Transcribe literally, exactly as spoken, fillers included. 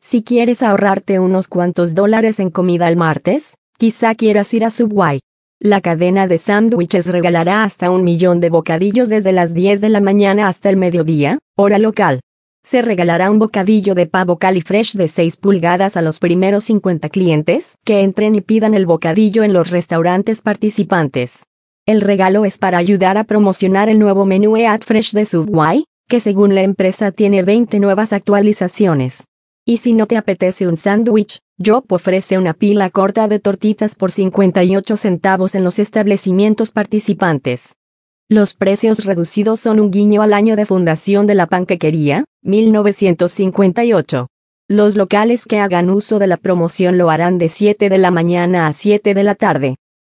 Si quieres ahorrarte unos cuantos dólares en comida el martes, quizá quieras ir a Subway. La cadena de sándwiches regalará hasta un millón de bocadillos desde las diez de la mañana hasta el mediodía, hora local. Se regalará un bocadillo de pavo Califresh de seis pulgadas a los primeros cincuenta clientes que entren y pidan el bocadillo en los restaurantes participantes. El regalo es para ayudar a promocionar el nuevo menú Eat Fresh de Subway, que según la empresa tiene veinte nuevas actualizaciones. Y si no te apetece un sándwich, Yop ofrece una pila corta de tortitas por cincuenta y ocho centavos en los establecimientos participantes. Los precios reducidos son un guiño al año de fundación de la panquequería, mil novecientos cincuenta y ocho. Los locales que hagan uso de la promoción lo harán de siete de la mañana a siete de la tarde.